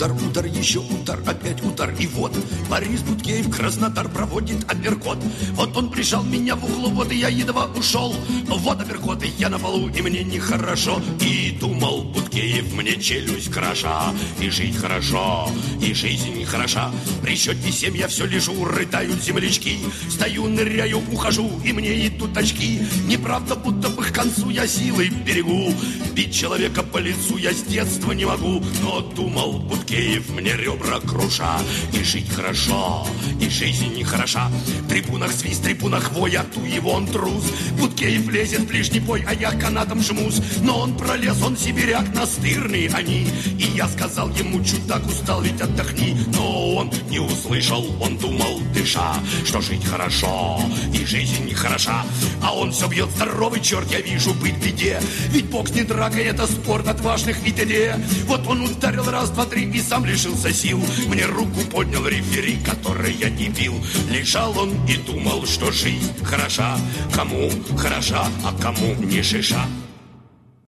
удар, еще удар, опять удар. И вот Борис Буткеев Краснодар проводит апперкот. Вот он прижал меня в углу, вот и я едва ушел. Вот апперкот, и я на полу, и мне нехорошо. И думал Буткеев мне челюсть кроша. И жить хорошо, и жизнь хороша. При счете 7 я все лежу, рыдают землячки. Стою, ныряю, ухожу, и мне идут очки. Неправда, будто бы к концу я силой берегу. Бить человека по лицу я с детства не могу. Но думал Буткеев мне ребра круша. И жить хорошо, и жизнь не хороша. В трибунах свист, в трибунах вой, а ту его он трус. Буткеев лезет в ближний бой, а я канатом жмусь. Но он пролез, он сибиряк, настырные они. И я сказал ему, чудак, устал, ведь отдохни. Но он не услышал, он думал, дыша, что жить хорошо, и жизнь не хороша. А он все бьет, здоровый черт, я вижу, быть в беде. Ведь бокс не драка, это спорт отважных и т.д. Вот он ударил раз, два, три и сам лишился сил. Мне руку поднял рефери, который я не бил. Лежал он и думал, что жизнь хороша. Кому хороша, а кому не шиша.